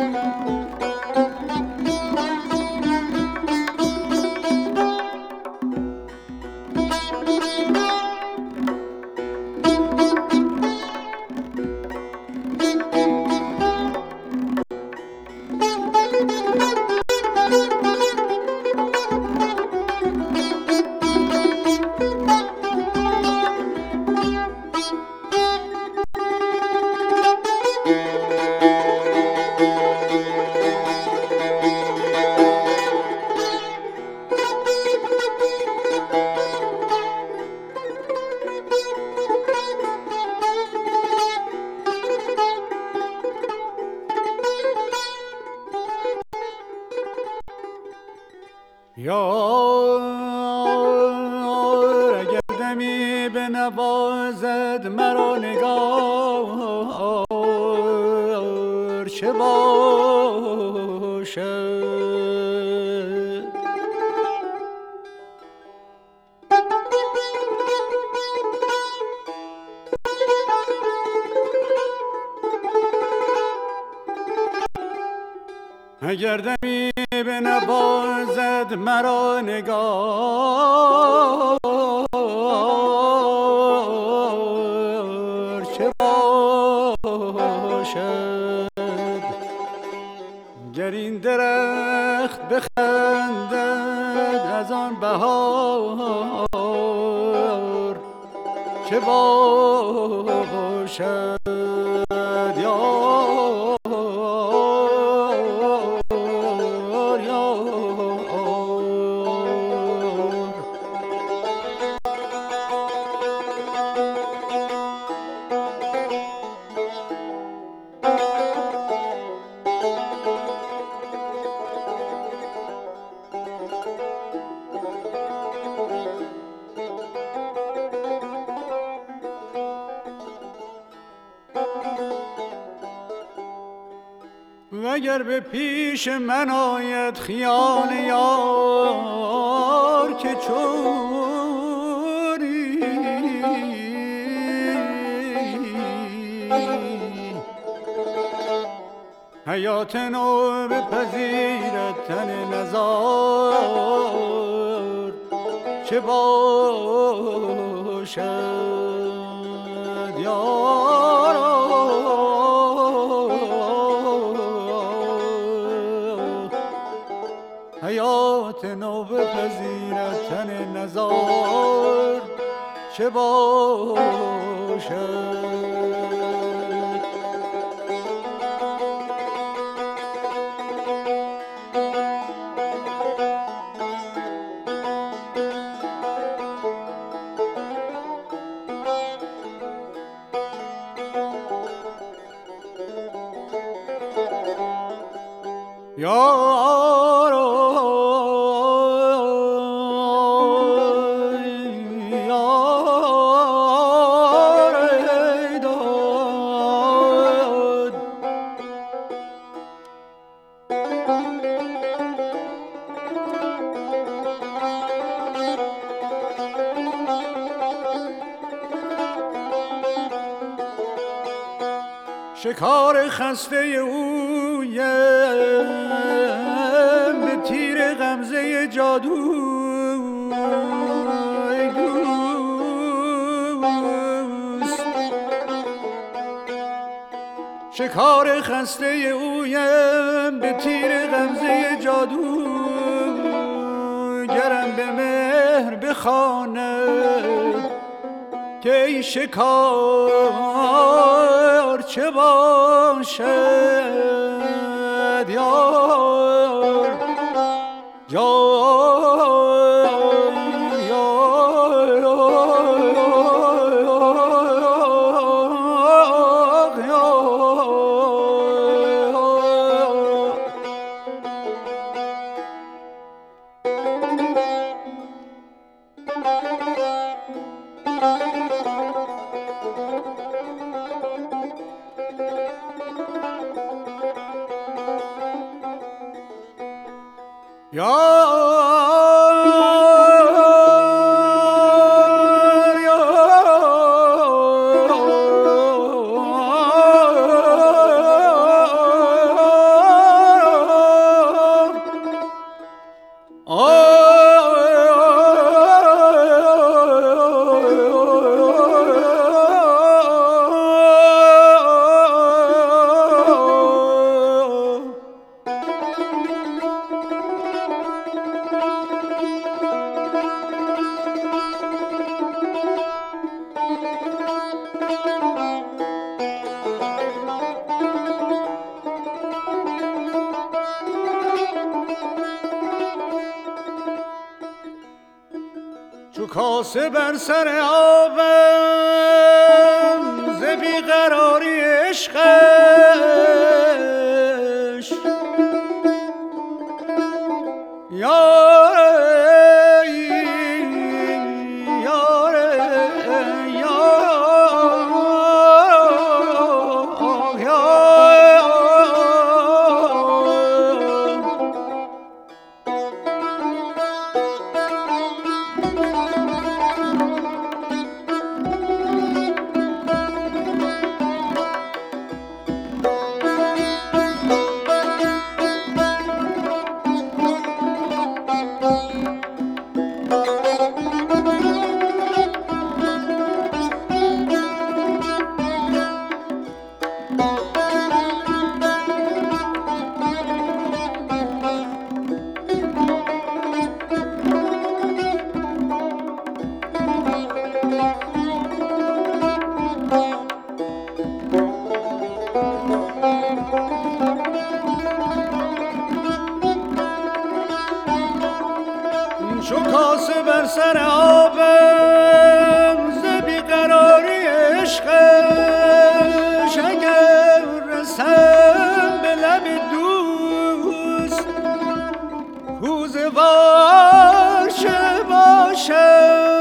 یار اگر دمی بنوازد مرا نگار چه باشد؟ اگر دمی بنوازد مرا نگار چه باشد؟ گر این درخت بخندد از آن بهار چه باشد؟ وگر به پیش من آید خیال یار که چوری حیات نو بپذیرد تن نزار چه باشد یارا؟ حیات نو بپذیرد تن نزار چه باشد؟ شکار خسته اویم به تیر غمزه جادو ای دوست. شکار خسته اویم به تیر غمزه جادو گرم به مهر بخواند که ای شکار چه باشد یار کاسه بر سر آبم ز بیقراری عشقش چو کاسه بر سر آبم ز بیقراری عشقش اگر رسم به لب دوست کوزه وار چه باشد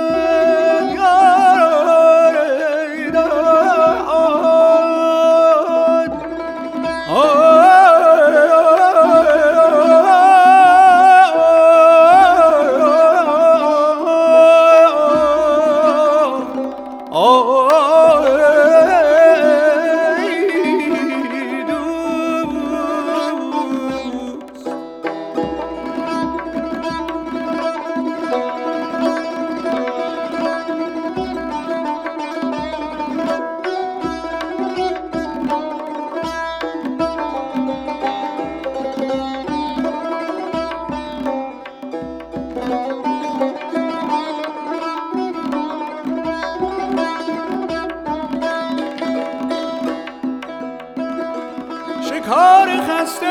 شکار خسته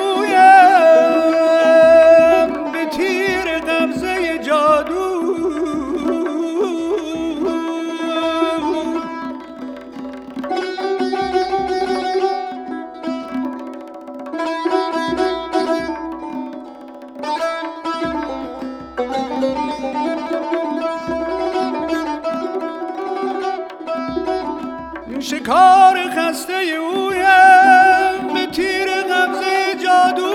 اویم به تیر قبضه جادو شکار خسته اویم به تیر قبضه جادو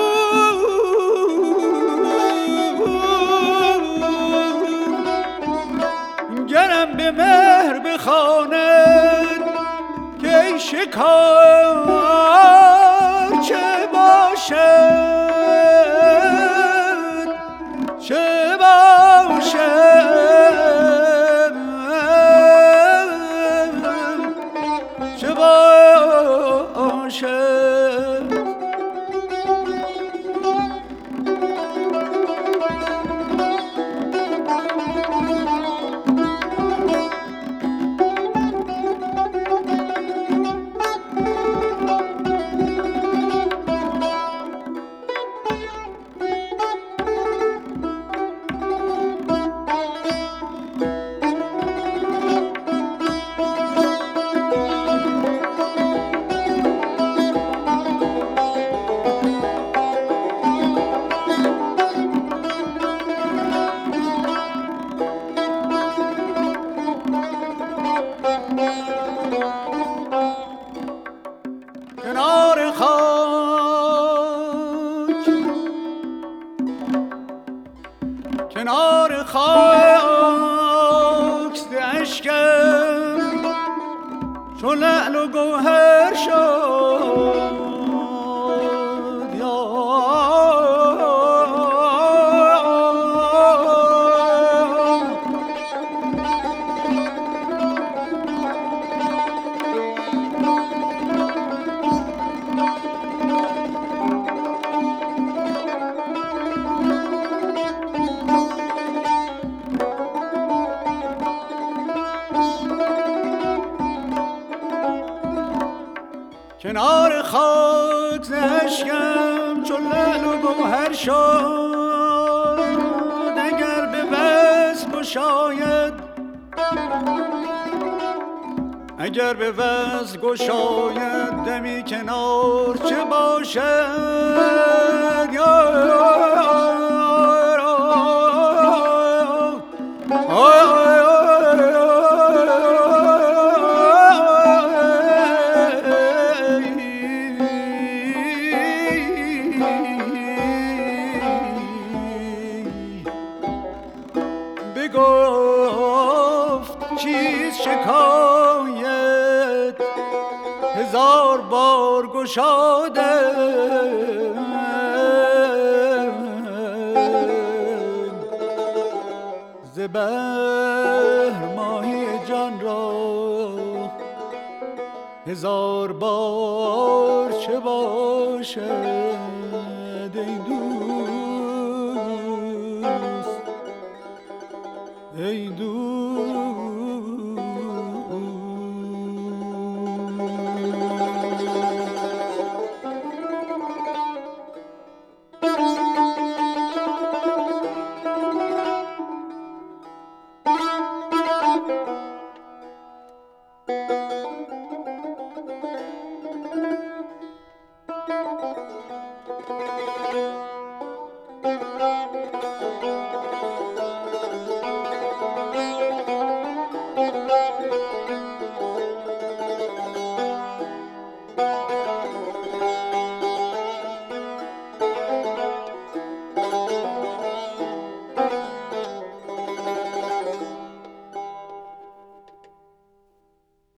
گرم به مهر بخواند که ای شکار چه باشد چه باشد چه باشد کنار خاک کنار خاک ز اشکم چو لعل و گوهر شد کنار خاک ز اشکم چو لعل و گوهر شد اگر به وصف و گشاید اگر به وصل گشاید دمی کنار چه باشد بگفت چیز شکایت هزار بار گشاده ز بحر ماهی جان را هزار بار چه باشد ای دوست ای دوست